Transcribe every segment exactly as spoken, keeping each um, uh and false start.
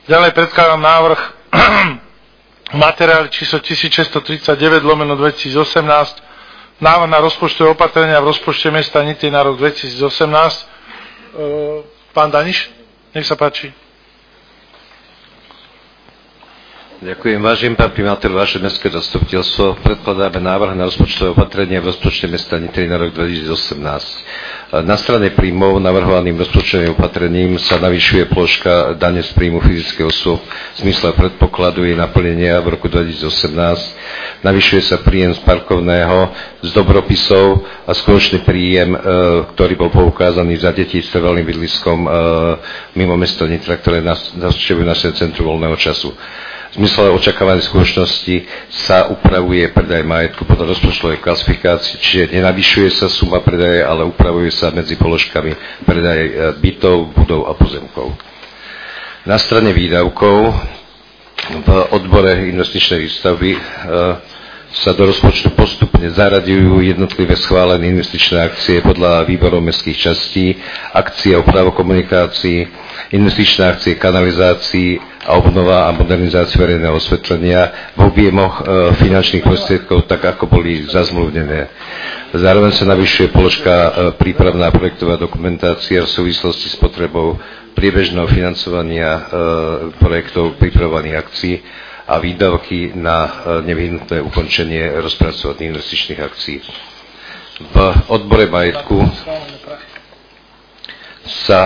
Ďalej predkladám návrh materiál číslo tisícšesťstotridsaťdeväť lomeno dvetisícosemnásť, návrh na rozpočtové opatrenia v rozpočte mesta Nitry na rok dvetisícosemnásť. Pán Daniš, nech sa páči. Ďakujem. Vážený pán primátor, vaše mestské zastupiteľstvo, predkladáme návrh na rozpočtové opatrenia v rozpočte mesta Nitry na rok dvetisícosemnásť. Na strane príjmov navrhovaným rozpočtovým opatrením sa navyšuje položka dane z príjmu fyzických osôb v zmysle predpokladu jej naplnenia v roku dvetisícosemnásť. Navyšuje sa príjem z parkovného, z dobropisov a skutočný príjem, ktorý bol poukázaný za deti s trvalým bydliskom mimo mesto Nitra, ktoré navštevujú naše centrum voľného času. V zmysle očakávanej skutočnosti sa upravuje predaj majetku podľa rozpočtovej klasifikácie, čiže nenavyšuje sa suma predaje, ale upravuje sa medzi položkami predaj bytov, budov a pozemkov. Na strane výdavkov v odbore investičnej výstavby sa do rozpočtu postupne zaraďujú jednotlivé schválené investičné akcie podľa výborov mestských častí, akcie opravo komunikácií, investičné akcie kanalizácií a obnova a modernizácia verejného osvetlenia v objemoch e, finančných prostriedkov, tak ako boli zazmluvnené. Zároveň sa navyšuje položka e, prípravná projektová dokumentácia v súvislosti s potrebou priebežného financovania e, projektov pripravovaných akcií a výdavky na e, nevyhnutné ukončenie rozpracovaných investičných akcií. V odbore majetku sa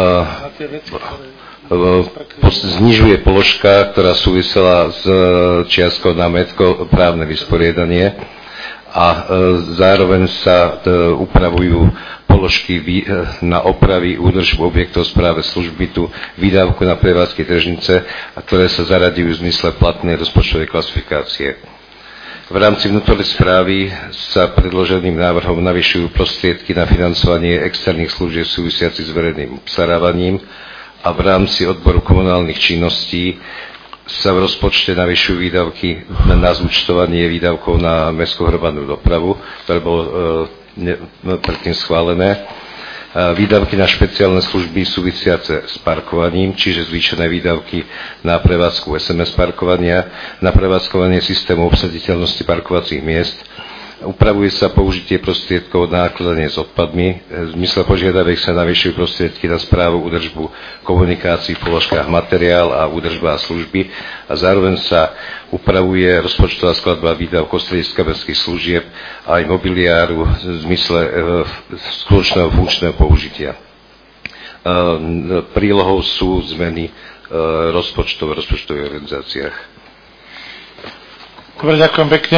e, znižuje položka, ktorá súvisela s čiastkou na majetko právne vysporiadanie a e, zároveň sa e, upravujú položky vý, e, na opravy, údržbu objektov správe služby tu výdavku na prevádzky tržnice, a ktoré sa zaraďujú v zmysle platnej rozpočtovej klasifikácie. V rámci vnútornej správy sa predloženým návrhom navyšujú prostriedky na financovanie externých služieb súvisiacich s verejným obstarávaním a v rámci odboru komunálnych činností sa v rozpočte navyšujú výdavky na zúčtovanie výdavkov na mestskú hromadnú dopravu, ktoré bolo e, ne, predtým schválené. Výdavky na špeciálne služby súvisiace s parkovaním, čiže zvýšené výdavky na prevádzku es em es parkovania, na prevádzkovanie systému obsaditeľnosti parkovacích miest. Upravuje sa použitie prostriedkov na nakladanie s odpadmi. V zmysle požiadaviek sa navyšujú prostriedky na správu, údržbu komunikácií v položkách materiál a údržba a služby a zároveň sa upravuje rozpočtová skladba výdavkov strediska mestských služieb a aj mobiliáru v zmysle e, skutočného funkčného použitia. E, prílohou sú zmeny e, rozpočtov v rozpočtových organizáciách. Dobre, ďakujem pekne.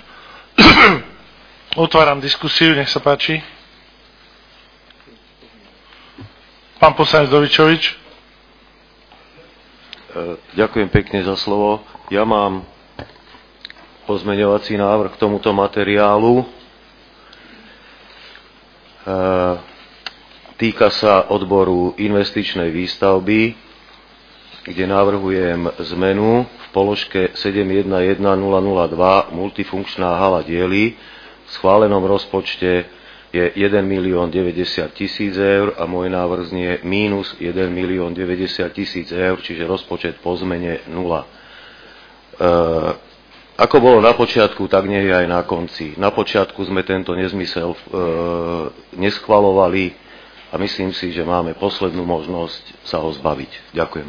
Otváram diskusiu, nech sa páči. Pán poslanec Dovičovič. Ďakujem pekne za slovo. Ja mám pozmeňovací návrh k tomuto materiálu. Týka sa odboru investičnej výstavby, kde navrhujem zmenu v položke sedem jeden jeden nula nula dva multifunkčná hala diely. V schválenom rozpočte je jeden milión deväťdesiat tisíc eur a môj návrh znie mínus jeden milión deväťdesiat tisíc eur, čiže rozpočet po zmene nula. E, ako bolo na počiatku, tak nie je aj na konci. Na počiatku sme tento nezmysel e, neschvalovali a myslím si, že máme poslednú možnosť sa ho zbaviť. Ďakujem.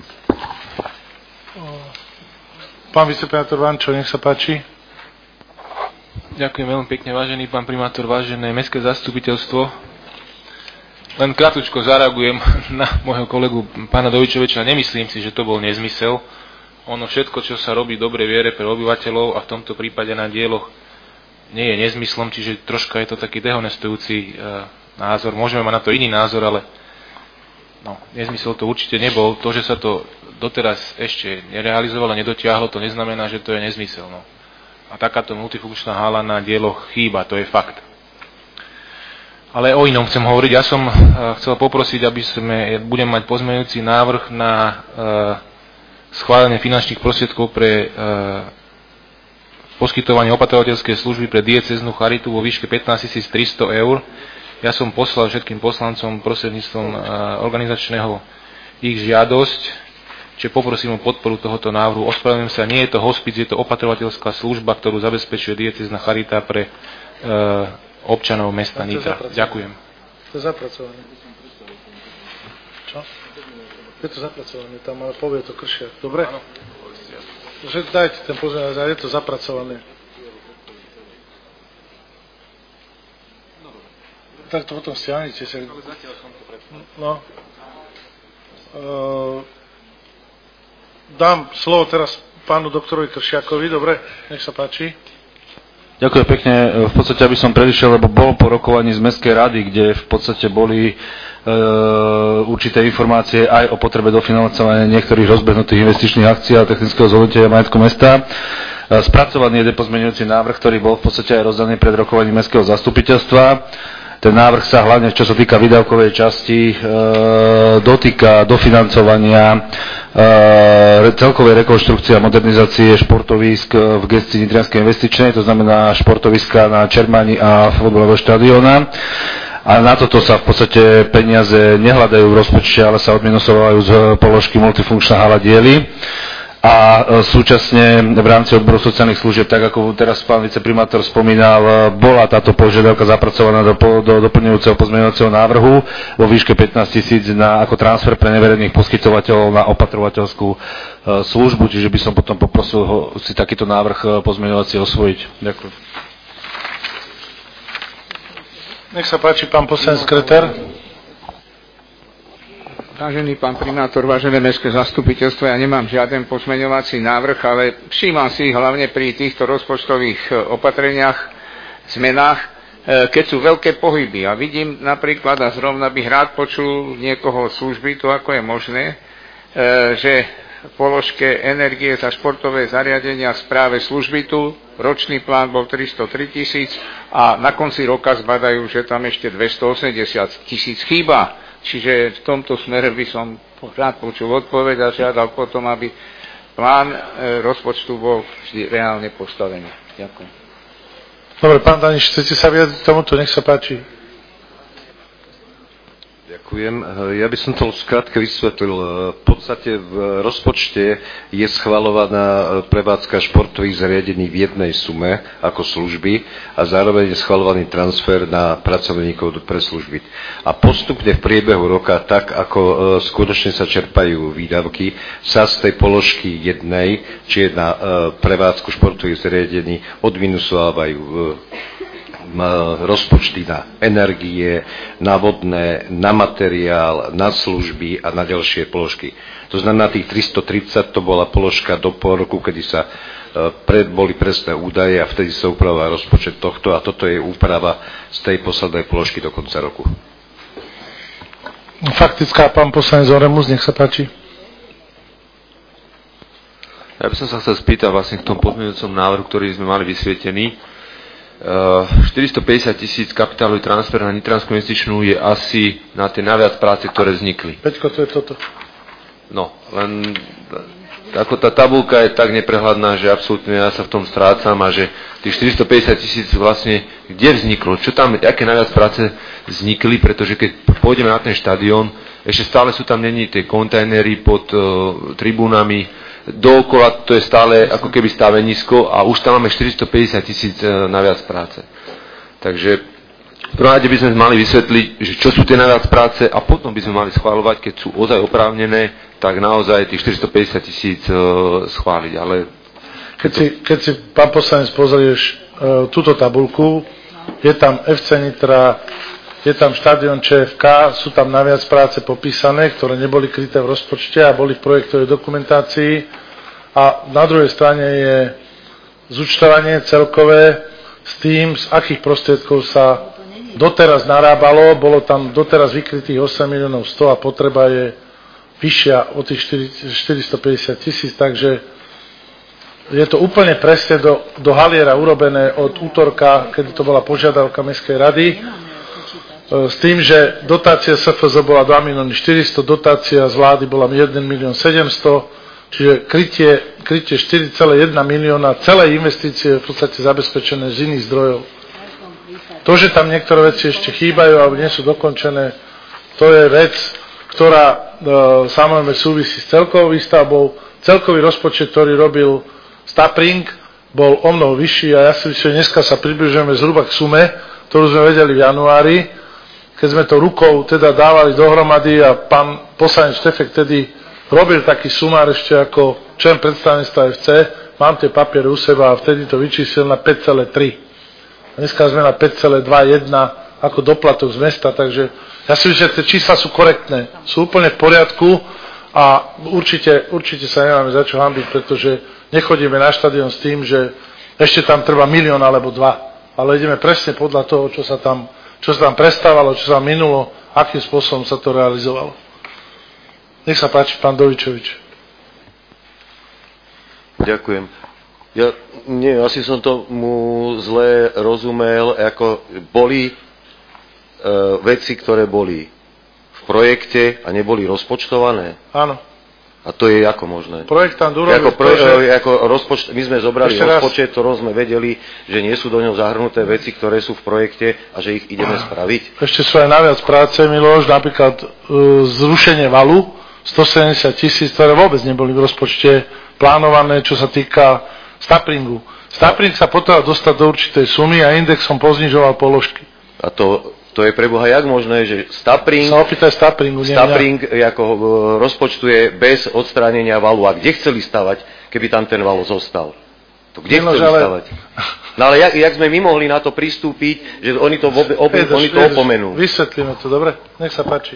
Pán viceprimátor Vančo, nech sa páči. Ďakujem veľmi pekne, vážený pán primátor, vážené mestské zastupiteľstvo. Len krátko zareagujem na môjho kolegu pána Dovičoviča. Nemyslím si, že to bol nezmysel. Ono všetko, čo sa robí dobre viere pre obyvateľov a v tomto prípade na dieloch nie je nezmyslom, čiže troška je to taký dehonestujúci e, názor. Môžeme mať na to iný názor, ale no, nezmysel to určite nebol. To, že sa to doteraz ešte nerealizovalo, nedotiahlo, to neznamená, že to je nezmysel. No. A takáto multifunkčná hala na dieloch chýba, to je fakt. Ale o inom chcem hovoriť. Ja som uh, chcel poprosiť, aby sme, budem mať pozmeňujúci návrh na uh, schválenie finančných prostriedkov pre uh, poskytovanie opatrovateľskej služby pre diecéznu charitu vo výške pätnásť tisíc tristo eur. Ja som poslal všetkým poslancom prostredníctvom uh, organizačného ich žiadosť. čiže poprosím o podporu tohoto návrhu. Ospravedlňujem sa, nie je to hospic, je to opatrovateľská služba, ktorú zabezpečuje diecézna charita pre e, občanov mesta Nitra. Ďakujem. To je zapracované. Čo? Je to zapracované, tam ale povie to Kršiak. Dobre? Áno. Že dajte ten pozornosť, ale je to zapracované. Tak to potom stiahnite. Ale zatiaľ som to predstavil. No. Uh, dám slovo teraz pánu doktorovi Kršiakovi. Dobre, nech sa páči. Ďakujem pekne. V podstate, aby som predišiel, lebo bol po rokovaní z Mestskej rady, kde v podstate boli e, určité informácie aj o potrebe dofinancovania niektorých rozbehnutých investičných akcií a technického zhodnotenia majetku mesta. E, spracovaný je depozmeňujúci návrh, ktorý bol v podstate aj rozdaný pred rokovaním Mestského zastupiteľstva. Ten návrh sa hlavne, čo sa týka výdavkovej časti, e, dotýka dofinancovania e, celkovej rekonštrukcie a modernizácie športovísk v gestii Nitrianskej investičnej, to znamená športoviska na Čermani a futbalového štadióna. A na toto sa v podstate peniaze nehľadajú v rozpočte, ale sa odminosovajú z položky multifunkčná hala diely. A súčasne v rámci odboru sociálnych služieb, tak ako teraz pán viceprimátor spomínal, bola táto požiadavka zapracovaná do, do doplňujúceho pozmeňujúceho návrhu vo výške pätnásť tisíc na, ako transfer pre neverejných poskytovateľov na opatrovateľskú e, službu, čiže by som potom poprosil ho, si takýto návrh pozmeňovací osvojiť. Ďakujem. Nech sa páči, pán poslanec Kreter. Vážený pán primátor, vážené mestské zastupiteľstvo, ja nemám žiaden pozmeňovací návrh, ale všímam si hlavne pri týchto rozpočtových opatreniach, zmenách, keď sú veľké pohyby. A vidím napríklad, a zrovna bych rád počul niekoho služby, to ako je možné, že v položke energie za športové zariadenia v správe služby tu ročný plán bol tristotri tisíc a na konci roka zbadajú, že tam ešte dvestoosemdesiat tisíc chýba. Čiže v tomto smere by som rád počul odpoveď a žiadal potom, aby plán rozpočtu bol vždy reálne postavený. Ďakujem. Dobre, pán Daniš, chcete sa vyjadriť k tomuto? Nech sa páči. Ďakujem. Ja by som to skrátke vysvetlil. V podstate v rozpočte je schvaľovaná prevádzka športových zariadení v jednej sume ako služby a zároveň je schvaľovaný transfer na pracovníkov pre služby. A postupne v priebehu roka, tak ako skutočne sa čerpajú výdavky, sa z tej položky jednej, či je na prevádzku športových zariadení, odminusovávajú rozpočty na energie, na vodné, na materiál, na služby a na ďalšie položky. To znamená, tých tristotridsať to bola položka do pol roku, kedy sa pred, boli presné údaje a vtedy sa upravoval rozpočet tohto a toto je úprava z tej poslednej položky do konca roku. Faktická, pán poslanec Oremus, nech sa páči. Ja by som sa chcel spýtať vlastne k tomu pozmeňujúcom návrhu, ktorý sme mali vysvietený. štyristopäťdesiat tisíc kapitálový transfer na Nitranskú investičnú je asi na tie naviac práce, ktoré vznikli. Peťko, to je toto. No, len ako tá tabulka je tak neprehľadná, že absolútne ja sa v tom strácam a že tých štyristopäťdesiat tisíc vlastne kde vzniklo, čo tam, aké naviac práce vznikli, pretože keď pôjdeme na ten štadión, ešte stále sú tam není tie kontajnery pod uh, tribúnami, dookola to je stále ako keby stavenisko a už tam máme štyristopäťdesiat tisíc naviac práce. Takže v prvom rade by sme mali vysvetliť, že čo sú tie naviac práce a potom by sme mali schváľovať, keď sú ozaj oprávnené, tak naozaj tých štyristopäťdesiat tisíc schváliť. Ale keď, si, keď si, pán poslanec, pozrieš uh, túto tabulku, je tam ef cé Nitra, je tam štadión č ef ká, sú tam naviac práce popísané, ktoré neboli kryté v rozpočte a boli v projektovej dokumentácii. A na druhej strane je zúčtovanie celkové s tým, z akých prostriedkov sa doteraz narábalo. Bolo tam doteraz vykrytých osem miliónov sto a potreba je vyššia o tých štyristopäťdesiat tisíc, takže je to úplne presne do, do haliera urobené od útorka, kedy to bola požiadavka Mestskej rady. S tým, že dotácia es ef zet bola dva milióny štyristo, dotácia z vlády bola jeden milión sedemsto, čiže krytie, krytie štyri celé jeden milióna, celé investície v podstate zabezpečené z iných zdrojov. To, že tam niektoré veci ešte chýbajú alebo nie sú dokončené, to je vec, ktorá samozrejme súvisí s celkovou výstavbou. Celkový rozpočet, ktorý robil Stapring, bol o mnoho vyšší a ja si myslím, že dneska sa približujeme zhruba k sume, ktorú sme vedeli v januári, keď sme to rukou teda dávali dohromady a pán poslanec Štefek tedy robil taký sumár ešte ako člen predstavenstva ef cé, mám tie papiere u seba a vtedy to vyčíslil na päť celé tri. A dneska sme na päť celé dva jedna ako doplatok z mesta, takže ja si myslím, že tie čísla sú korektné, sú úplne v poriadku a určite, určite sa nemáme za čo hanbiť, pretože nechodíme na štadión s tým, že ešte tam treba milión alebo dva, ale ideme presne podľa toho, čo sa tam, čo sa tam prestávalo, čo sa minulo, akým spôsobom sa to realizovalo. Nech sa páči, pán Dovičovič. Ďakujem. Ja, nie, asi som tomu zle rozumel, ako boli veci, ktoré boli v projekte a neboli rozpočtované? Áno. A to je ako možné? Projektant urobil ako, pro, to, že... ako rozpočt, my sme zobrali rozpočet, ktorom sme vedeli, že nie sú do ňoho zahrnuté veci, ktoré sú v projekte a že ich ideme spraviť. Ešte sú aj naviac práce, Miloš, napríklad uh, zrušenie valu, stosedemdesiat tisíc, ktoré vôbec neboli v rozpočte plánované, čo sa týka Stapringu. Stapring sa potreboval dostať do určitej sumy a indexom poznižoval položky. A to... To je pre Boha jak možné, že Stapring, sa opýtaj Stapringu, Stapring ako rozpočtuje bez odstránenia valu. A kde chceli stavať, keby tam ten val zostal? To kde Nenož, chceli ale... stavať? No ale jak, jak sme my mohli na to pristúpiť, že oni to, ob, ob, Jedež, oni to jedež, opomenú? Vysvetlíme to, dobre? Nech sa páči.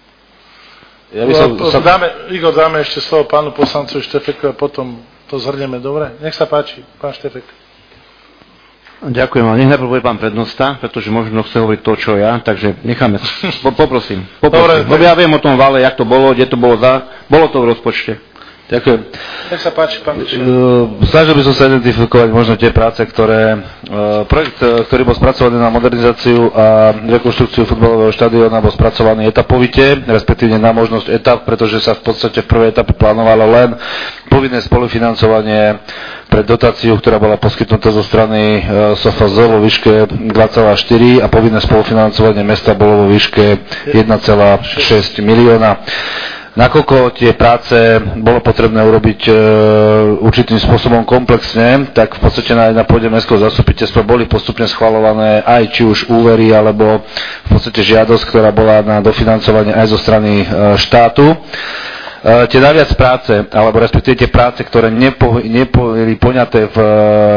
Ja by som, no, sa... dáme, Igor, dáme ešte slovo pánu poslancovi Štefeku a potom to zhrnieme, dobre? Nech sa páči, pán Štefek. Ďakujem, ale nech najprv bude pán prednosta, pretože možno chce hovoriť to, čo ja, takže necháme. Po, poprosím, poprosím. Dobre, ja viem o tom vale, jak to bolo, kde to bolo za, bolo to v rozpočte. Ďakujem. Nech sa páči, pán Biček. Snažil by som sa identifikovať možno tie práce, ktoré, projekt, ktorý bol spracovaný na modernizáciu a rekonštrukciu futbalového štadióna, bol spracovaný etapovite, respektíve na možnosť etap, pretože sa v podstate v prvej etape plánovalo len povinné spolufinancovanie pre dotáciu, ktorá bola poskytnutá zo strany es ef zet vo výške dva celé štyri a povinné spolufinancovanie mesta bolo vo výške jeden celé šesť milióna. Nakoľko tie práce bolo potrebné urobiť e, určitým spôsobom komplexne, tak v podstate na, na pôde mestského zastupiteľstva boli postupne schvaľované aj či už úvery, alebo v podstate žiadosť, ktorá bola na dofinancovanie aj zo strany e, štátu. Uh, tie naviac práce, alebo respektíve tie práce, ktoré nepo, neboli poňaté v, uh,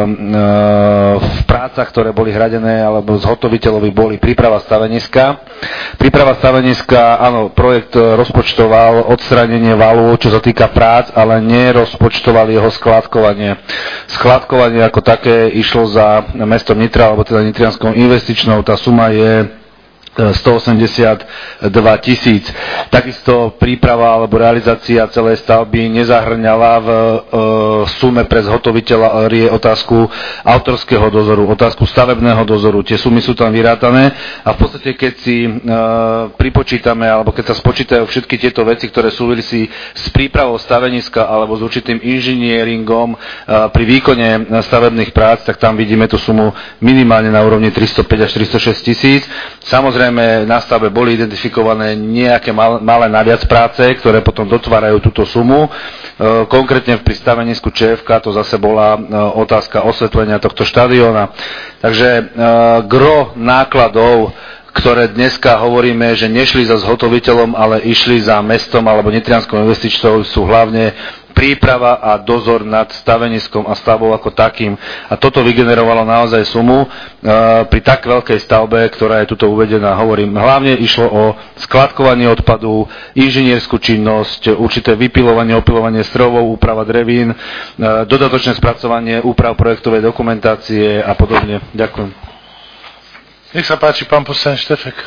v prácach, ktoré boli hradené, alebo zhotoviteľovi boli príprava staveniska. Príprava staveniska, áno, projekt rozpočtoval odstránenie valu, čo sa týka prác, ale nerozpočtoval jeho skladkovanie. Skladkovanie ako také išlo za mestom Nitra, alebo teda Nitrianskou investičnou, tá suma je stoosemdesiatdva tisíc. Takisto príprava alebo realizácia celej stavby nezahŕňala v e, sume pre zhotoviteľa rie otázku autorského dozoru, otázku stavebného dozoru. Tie sumy sú tam vyrátané a v podstate keď si e, pripočítame alebo keď sa spočítajú všetky tieto veci, ktoré súvisí s prípravou staveniska alebo s určitým inžinieringom e, pri výkone stavebných prác, tak tam vidíme tú sumu minimálne na úrovni tristopäť až tristošesť tisíc. Samozrejme na stavbe boli identifikované nejaké mal, malé naviac práce, ktoré potom dotvárajú túto sumu. E, konkrétne pri stavenisku Čé ef ká to zase bola e, otázka osvetlenia tohto štadióna. Takže e, gro nákladov, ktoré dneska hovoríme, že nešli za zhotoviteľom, ale išli za mestom alebo Nitrianskou investičnou, sú hlavne príprava a dozor nad staveniskom a stavbou ako takým. A toto vygenerovalo naozaj sumu e, pri tak veľkej stavbe, ktorá je tuto uvedená. Hovorím, hlavne išlo o skladkovanie odpadu, inžinierskú činnosť, určité vypilovanie, opilovanie strovov, úprava drevín, e, dodatočné spracovanie úprav projektovej dokumentácie a podobne. Ďakujem. Nech sa páči, pán poslanec Štefek.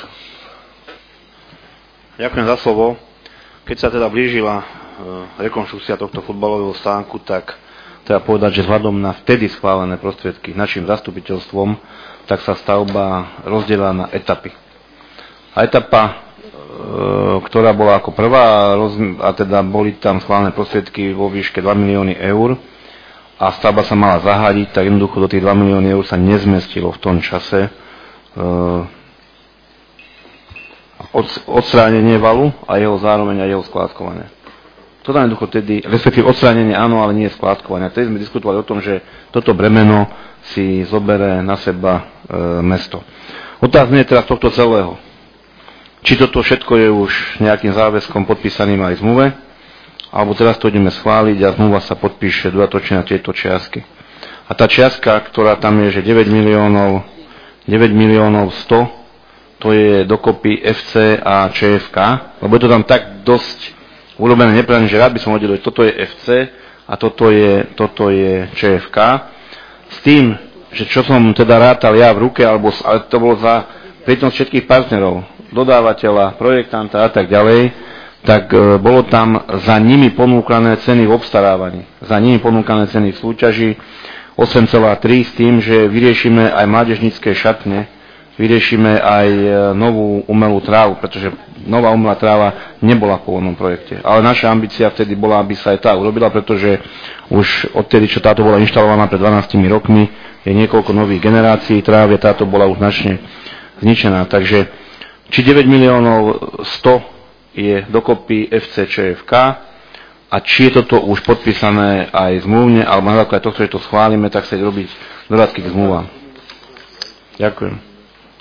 Ďakujem za slovo. Keď sa teda blížila rekonštrukcia tohto futbalového stánku, tak treba povedať, že vzhľadom na vtedy schválené prostriedky našim zastupiteľstvom, tak sa stavba rozdiela na etapy. A etapa, e, ktorá bola ako prvá, a teda boli tam schválené prostriedky vo výške dva milióny eur a stavba sa mala zahadiť, tak jednoducho do tých dva milióny eur sa nezmestilo v tom čase. E, odstránenie valu a jeho zároveň aj jeho skládkovanie. To tam jednoducho tedy, respektíve odstránenie áno, ale nie skládkovanie. Tedy sme diskutovali o tom, že toto bremeno si zobere na seba e, mesto. Otázne je teraz tohto celého. Či toto všetko je už nejakým záväzkom podpísaným aj v zmluve, alebo teraz to ideme schváliť a zmluva sa podpíše dodatočne na tieto čiastky. A tá čiastka, ktorá tam je, že deväť miliónov, deväť miliónov sto, to je dokopy ef cé a čé ef ká, lebo je to tam tak dosť urobené nepravne, že rád by som hodil, že toto je ef cé a toto je, toto je čé ef ká. S tým, že čo som teda rátal ja v ruke, alebo, ale to bolo za prítomnosť všetkých partnerov, dodávateľa, projektanta a tak ďalej, tak e, bolo tam za nimi ponúkané ceny v obstarávaní, za nimi ponúkané ceny v súťaži osem celá tri s tým, že vyriešime aj mládežnícke šatne, vyriešime aj novú umelú trávu, pretože nová umelá tráva nebola v pôvodnom projekte. Ale naša ambícia vtedy bola, aby sa aj tá urobila, pretože už odtedy, čo táto bola inštalovaná pred dvanástimi rokmi, je niekoľko nových generácií trávy, táto bola už značne zničená. Takže či deväť miliónov sto je dokopy ef cé čé ef ká a či je toto už podpísané aj zmluvne, alebo na základe tohto, že to schválime, tak sa ide robiť dodatky k zmluvám. Ďakujem.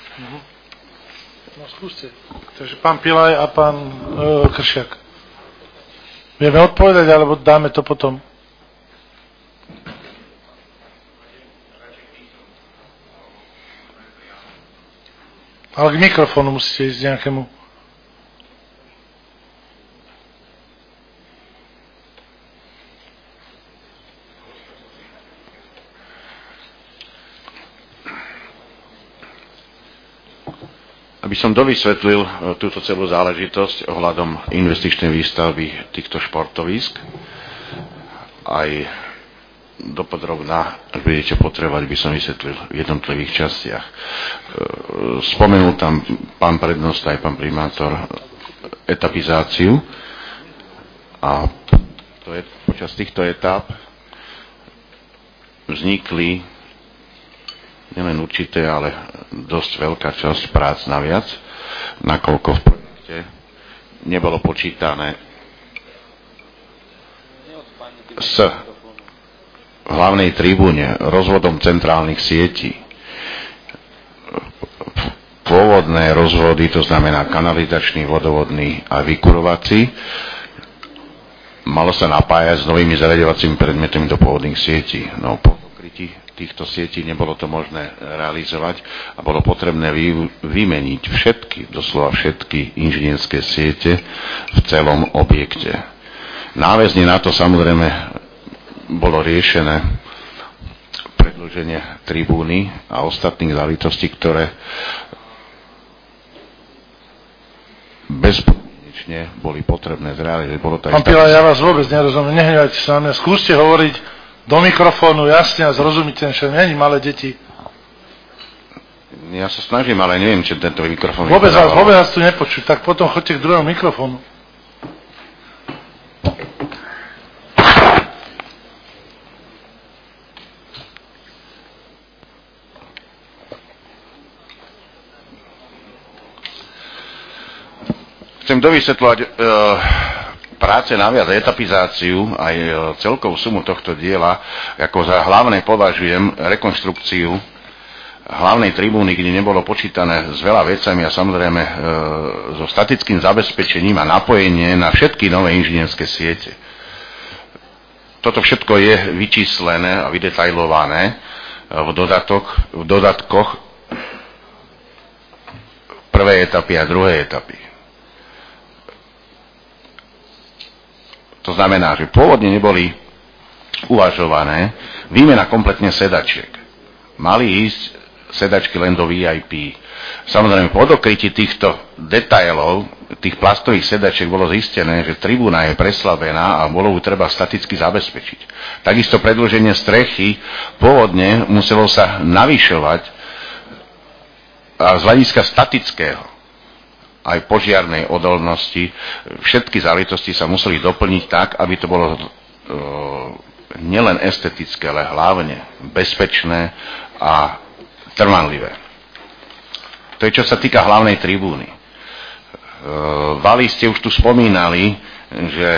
No skúste. Takže pán Pilaj a pán e, Kršiak. Vieme odpovedať, alebo dáme to potom? Ale k mikrofónu musíte ísť nejakému. Aby som dovysvetlil túto celú záležitosť ohľadom investičnej výstavby týchto športovísk, aj dopodrobná, ak budete potrebovať, by som vysvetlil v jednotlivých častiach. Spomenul tam pán prednosta aj pán primátor etapizáciu a to je, počas týchto etáp vznikli nielen určité, ale dosť veľká časť prác naviac, nakoľko v projekte nebolo počítané s hlavnej tribúne rozvodom centrálnych sietí. Pôvodné rozvody, to znamená kanalizačný, vodovodný a vykurovací, malo sa napájať s novými zariadovacími predmetmi do pôvodných sietí. No, po pokrytí týchto sietí nebolo to možné realizovať a bolo potrebné vy, vymeniť všetky, doslova všetky inžinierské siete v celom objekte. Náväzne na to samozrejme bolo riešené predĺženie tribúny a ostatných záležitostí, ktoré bezpodmienečne boli potrebné zrealizovať. Bolo to Pán Pilaj, ja vás vôbec nerozumiem, nehnevajte sa na mňa, skúste hovoriť do mikrofónu, jasne a zrozumiteľne, že není malé deti. Ja sa snažím, ale neviem, či tento mikrofón... Vôbec vás, vôbec vás tu nepočuť, tak potom choďte k druhému mikrofónu. Chcem dovysvetľovať e, práce naviac, etapizáciu aj e, celkovú sumu tohto diela, ako za hlavné považujem rekonštrukciu hlavnej tribúny, kde nebolo počítané s veľa vecami a samozrejme e, so statickým zabezpečením a napojenie na všetky nové inžinierské siete. Toto všetko je vyčíslené a vydetajlované v, dodatok, v dodatkoch prvej etapy a druhej etapy. To znamená, že pôvodne neboli uvažované výmena kompletne sedačiek. Mali ísť sedačky len do vé í pé. Samozrejme, po odokrytí týchto detailov, tých plastových sedačiek bolo zistené, že tribúna je preslabená a bolo ju treba staticky zabezpečiť. Takisto predĺženie strechy pôvodne muselo sa navyšovať a z hľadiska statického aj požiarnej odolnosti, všetky záležitosti sa museli doplniť tak, aby to bolo e, nielen estetické, ale hlavne bezpečné a trvanlivé. To je, čo sa týka hlavnej tribúny. Vali ste už tu spomínali, že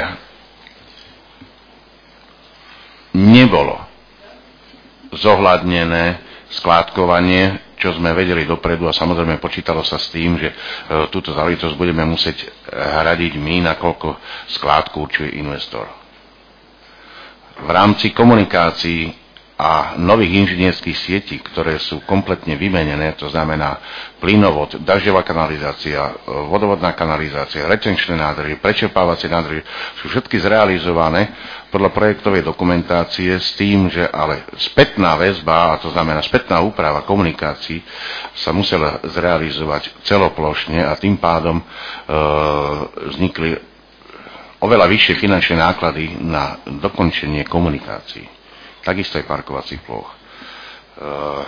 nebolo zohľadnené skládkovanie, čo sme vedeli dopredu a samozrejme počítalo sa s tým, že túto záležitosť budeme musieť hradiť my, nakoľko skládku určuje investor. V rámci komunikácií a nových inžinierských sietí, ktoré sú kompletne vymenené, to znamená plynovod, dažďová kanalizácia, vodovodná kanalizácia, retenčné nádrže, prečerpávacie nádrže, sú všetky zrealizované podľa projektovej dokumentácie s tým, že ale spätná väzba, a to znamená spätná úprava komunikácií, sa musela zrealizovať celoplošne a tým pádom e, vznikli oveľa vyššie finančné náklady na dokončenie komunikácií. Takisto aj parkovacích ploch. Uh,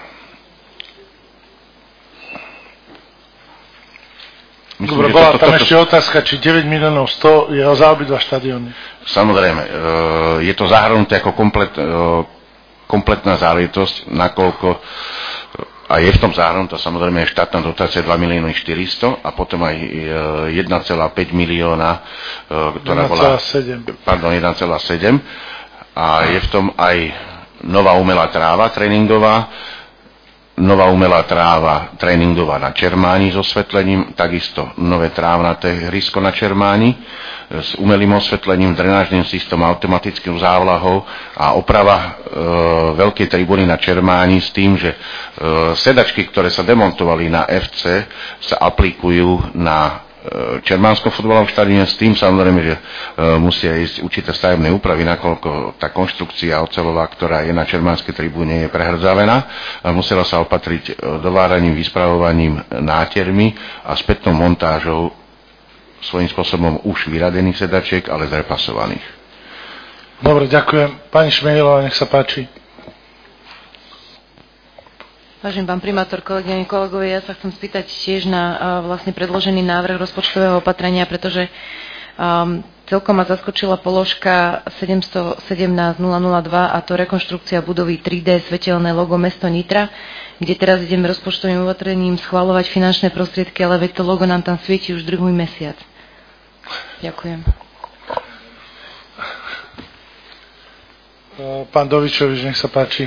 myslím, Dobre, bola tam ešte otázka, či deväť miliónov sto je za obidva štadióny. Samozrejme, uh, je to zahrnuté ako komplet, uh, kompletná záležitosť, nakoľko a je v tom zahrnutá samozrejme štátna dotácia dva milióny štyristo a potom aj jeden celá päť milióna, uh, ktorá bola... Pardon, jeden celá sedem. A je v tom aj nová umelá tráva tréningová, nová umelá tráva tréningová na Čermáni s osvetlením, takisto nové trávnaté hrysko na Čermáni s umelým osvetlením, drenážnym systémom, automatickým závlahou a oprava e, veľkej tribúny na Čermáni s tým, že e, sedačky, ktoré sa demontovali na ef cé, sa aplikujú na Čermánskom futbalovom štadióne s tým samozrejme, že e, musia ísť určité stavebné úpravy, nakoľko tá konštrukcia oceľová, ktorá je na Čermánskej tribúne, je prehrdzavená a musela sa opatriť dováraním, vyspravovaním nátermi a spätnou montážou svojím spôsobom už vyradených sedačiek, ale zrepasovaných. Dobre, ďakujem. Pani Šmejlová, nech sa páči. Vážený pán primátor, kolegyne, kolegovia, ja sa chcem spýtať tiež na uh, vlastne predložený návrh rozpočtového opatrenia, pretože um, celkom ma zaskočila položka sedemstosedemnásť nula nula dva a to rekonštrukcia budovy tri dé svetelné logo mesto Nitra, kde teraz ideme rozpočtovým opatrením schvaľovať finančné prostriedky, ale veď to logo nám tam svieti už druhý mesiac. Ďakujem. Pán Dovičovič, nech sa páči.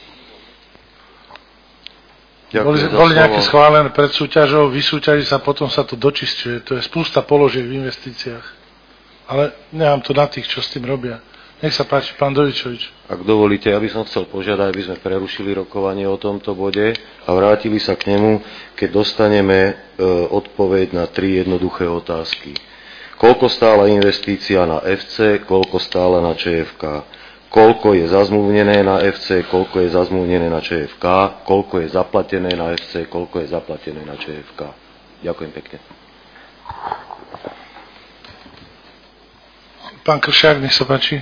Boli, boli nejaké schválené pred súťažou, vysúťaží sa, potom sa to dočisťuje. To je spústa položiek v investíciách. Ale nemám to na tých, čo s tým robia. Nech sa páči, pán Dovičovič. Ak dovolíte, ja by som chcel požiadať, aby sme prerušili rokovanie o tomto bode a vrátili sa k nemu, keď dostaneme e, odpoveď na tri jednoduché otázky. Koľko stála investícia na ef cé, koľko stála na Čé ef ká? Koľko je zazmluvnené na ef cé, koľko je zazmluvnené na Čé ef ká, koľko je zaplatené na ef cé, koľko je zaplatené na Čé ef ká. Ďakujem pekne. Pán Kršiak, nech sa páči.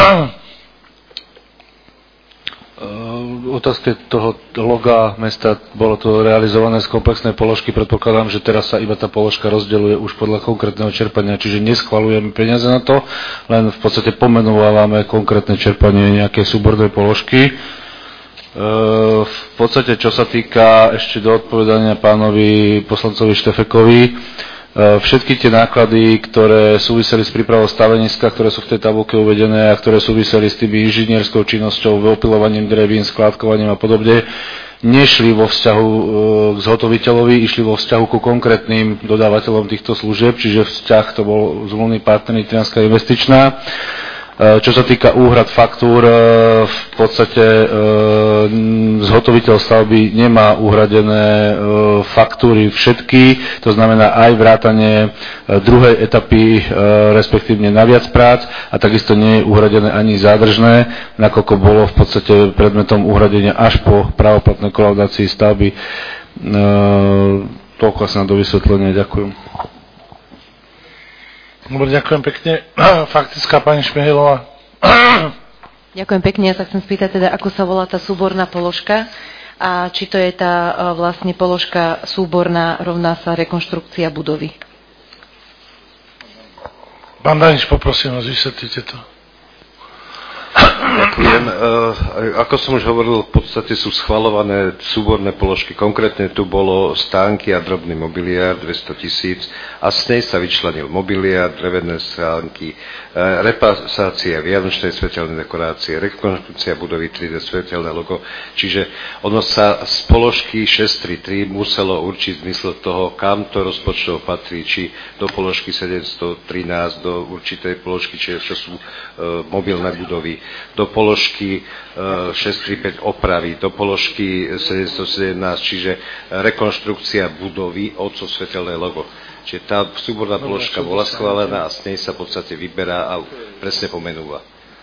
Otázke toho loga mesta, bolo to realizované z komplexnej položky, predpokladám, že teraz sa iba tá položka rozdeľuje už podľa konkrétneho čerpania, čiže neschvaľujeme peniaze na to, len v podstate pomenovávame konkrétne čerpanie nejakej súbornej položky. V podstate, čo sa týka ešte do odpovedania pánovi poslancovi Štefekovi, všetky tie náklady, ktoré súviseli s prípravou staveniska, ktoré sú v tej tabuľke uvedené a ktoré súviseli s tými inžinierskou činnosťou, vyopilovaním drevín, skládkovaním a podobne, nešli vo vzťahu k zhotoviteľovi, išli vo vzťahu ku konkrétnym dodávateľom týchto služieb, čiže vzťah to bol zmluvný partner Nitrianska investičná. Čo sa týka úhrad faktúr, v podstate zhotoviteľ stavby nemá uhradené faktúry všetky, to znamená aj vrátanie druhej etapy, respektívne na viac prác a takisto nie je uhradené ani zádržné, nakoľko bolo v podstate predmetom uhradenia až po právoplatnej kolaudácii stavby. Toľko asi na do vysvetlenia, ďakujem. Dobre, ďakujem pekne. Faktická pani Šmihlová. Ďakujem pekne. Ja sa chcem spýtať teda, ako sa volá tá súborná položka a či to je tá vlastne položka súborná rovná sa rekonštrukcia budovy. Pán Danič, poprosím vás, vysvetlite to. Ďakujem. Ako som už hovoril, v podstate sú schvaľované súborné položky. Konkrétne tu bolo stánky a drobný mobiliár dvesto tisíc a z nej sa vyčlenil mobiliár, drevené stánky, repasácia vianočnej svetelnej dekorácie, rekonštrukcia budovy tri dé svetelné logo. Čiže ono sa z položky šesť tri tri muselo určiť zmysel toho, kam to rozpočtovo patrí, či do položky sedemstotrinásť, do určitej položky, či čo sú e, mobilné budovy, do položky e, šesť tri päť opravy, do položky sedemstosedemnásť, čiže rekonštrukcia budovy, oco svetelné logo. Čiže tá súborná položka bola schválená a z nej sa v podstate vyberá a presne pomenúva.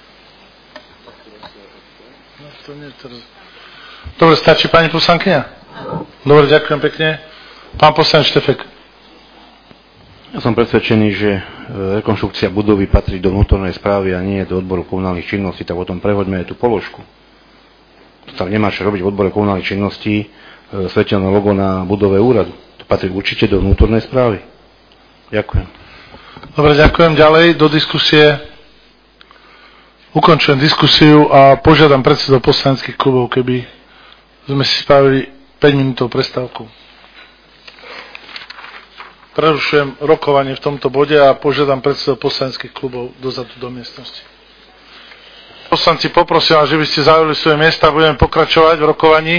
Dobre, stačí pani poslankyňa? Dobre, ďakujem pekne. Pán poslanec Štefek. Ja som presvedčený, že rekonštrukcia budovy patrí do vnútornej správy a nie do odboru komunálnych činností, tak potom prehoďme aj tú položku. To tak nemáš robiť v odbore komunálnych činností svetelné logo na budove úradu. To patrí určite do vnútornej správy. Ďakujem. Dobre, ďakujem. Ďalej do diskusie. Ukončujem diskusiu a požiadam predsedov poslaneckých klubov, keby sme si spravili päť minútov prestávku. Prerušujem rokovanie v tomto bode a požiadam predsedov poslaneckých klubov dozadu do miestnosti. Poslanci, poprosím vás, že by ste zaujali svoje miesta, budeme pokračovať v rokovaní.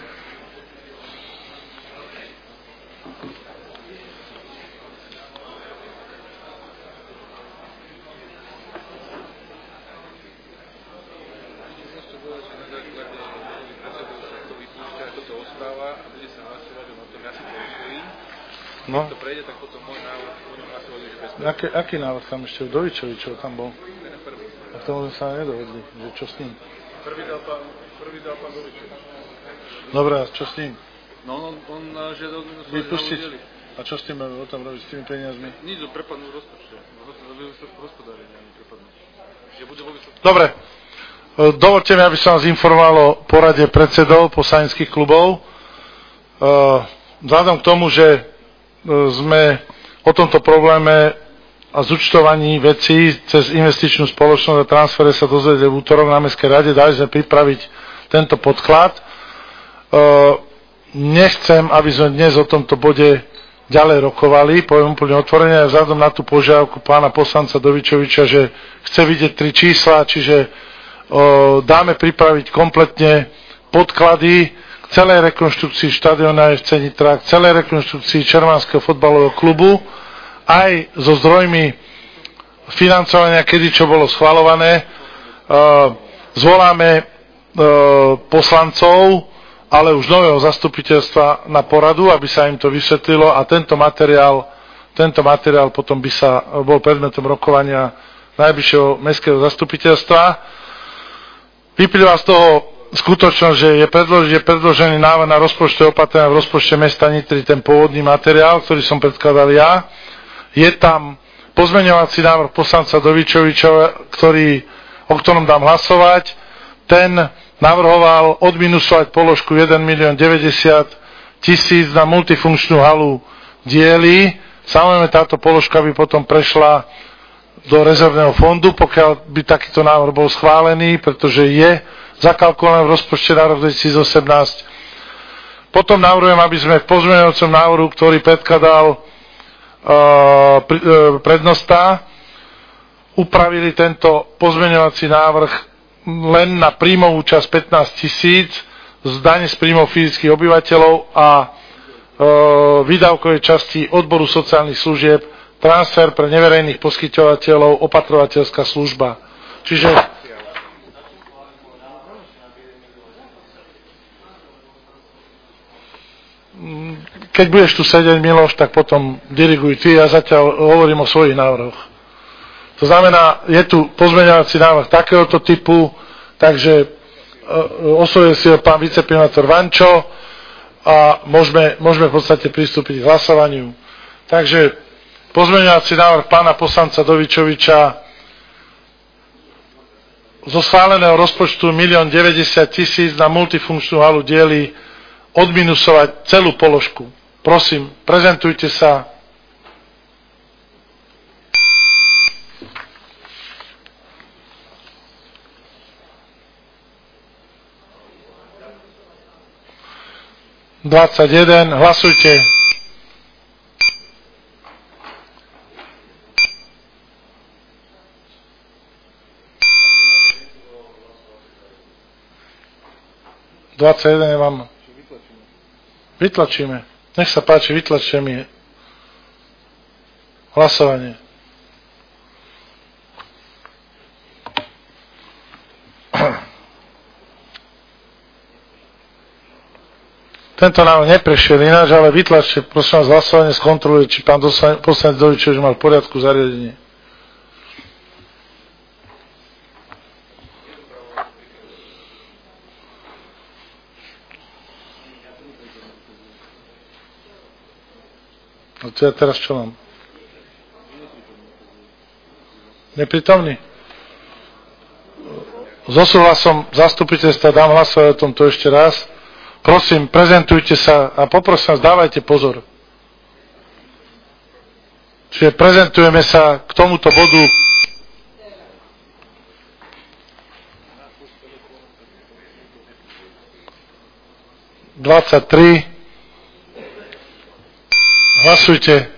No. To prejde, tak potom môj návrh budem hlasovať už bez. Aký, aký návrh tam ešte? Dovičovičov tam bol? A v tom sa nedohodli, že čo s ním? Prvý dal pán, prvý dal pán Dovičovič. Dobre, a čo s ním? No, on, on žiadal vypustiť. A čo s tým o tom robiť, s tými peniazmi? Nič, prepadnú v rozpočte. V hospodárení ani prepadnú. Dobre, dovolte mi, aby som vás informoval o porade predsedov poslaneckých klubov. Vzhľadom k tomu, že sme o tomto probléme a zúčtovaní vecí cez investičnú spoločnosť a transfere sa dozvedeli v útorok na Mestskej rade, dali sme pripraviť tento podklad. Nechcem, aby sme dnes o tomto bode ďalej rokovali, poviem úplne otvorene, aj vzhľadom na tú požiadavku pána poslanca Dovičoviča, že chce vidieť tri čísla, čiže dáme pripraviť kompletne podklady celej rekonštrukcii štadióna ef cé Nitra, celej rekonštrukcii Červánskeho fotbalového klubu, aj so zdrojmi financovania, kedy čo bolo schvaľované. Zvoláme poslancov, ale už nového zastupiteľstva na poradu, aby sa im to vysvetlilo a tento materiál, tento materiál potom by sa bol predmetom rokovania najbližšieho mestského zastupiteľstva. Vyplýva z toho skutočnosť, že je, predlož, je predložený návrh na rozpočtové opatrenia v rozpočte mesta Nitry, ten pôvodný materiál, ktorý som predkladal ja. Je tam pozmeňovací návrh poslanca Dovičoviča, ktorý, o ktorom dám hlasovať. Ten navrhoval odminusovať položku jeden milión deväťdesiat tisíc na multifunkčnú halu diely. Samozrejme, táto položka by potom prešla do rezervného fondu, pokiaľ by takýto návrh bol schválený, pretože je zakalkulované v rozpočte na rok dvetisícosemnásť. Potom navrhujem, aby sme v pozmeňujúcom návrhu, ktorý predkladal uh, pr- uh, prednosta, upravili tento pozmeňovací návrh len na príjmovú časť pätnásť tisíc z dane z príjmov fyzických obyvateľov a uh, výdavkovej časti odboru sociálnych služieb transfer pre neverejných poskytovateľov opatrovateľská služba. Čiže keď budeš tu sedieť, Miloš, tak potom diriguj ty, ja zatiaľ hovorím o svojich návrhoch. To znamená, je tu pozmeňovací návrh takéhoto typu, takže osvojil si ho pán viceprimátor Vančo a môžeme, môžeme v podstate pristúpiť k hlasovaniu. Takže pozmeňovací návrh pána poslanca Dovičoviča zo schváleného rozpočtu milión deväťdesiat tisíc na multifunkčnú halu diely odminusovať celú položku. Prosím, prezentujte sa. dvadsaťjeden, hlasujte. dvadsaťjeden je vám. Vytlačíme. Nech sa páči, vytlačte mi hlasovanie. Tento návrh neprešiel ináč, ale vytlačte, prosím vás, hlasovanie, skontrolujte, či pán poslanec Dovičovič mal v poriadku zariadenie. A to ja teraz čo mám? Neprítomný? So súhlasom zastupiteľstva dám hlasovať o tomto ešte raz. Prosím, prezentujte sa a poprosím vás, dávajte pozor. Čiže prezentujeme sa k tomuto bodu. dvadsaťtri. Hlasujte.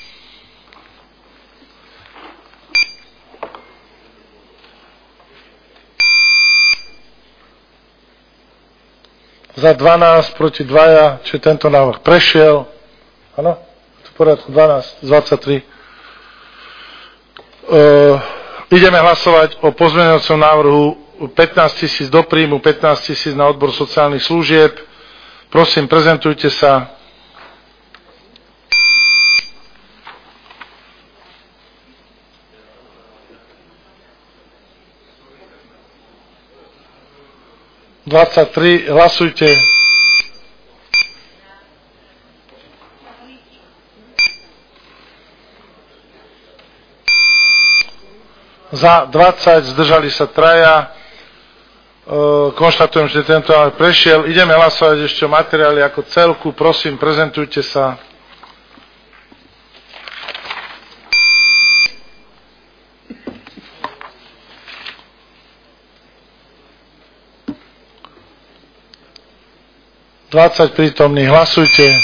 Za dvanásť proti dvaja, či tento návrh prešiel. Áno? V poriadku, dvanásť, dvadsaťtri. E, ideme hlasovať o pozmeňujúcom návrhu pätnásť tisíc do príjmu, pätnásť tisíc na odbor sociálnych služieb. Prosím, prezentujte sa. dvadsaťtri, hlasujte. Za dvadsať, zdržali sa traja. E, konštatujem, že tento návrh prešiel. Ideme hlasovať ešte o materiáli ako celku. Prosím, prezentujte sa. dvadsať prítomných, hlasujte.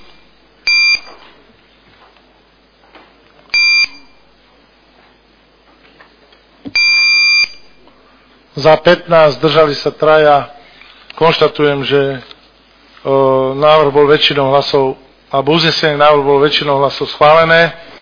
Za pätnásť, zdržali sa traja. Konštatujem, že o, návrh bol väčšinou hlasov, alebo uznesenie návrh bol väčšinou hlasov schválené.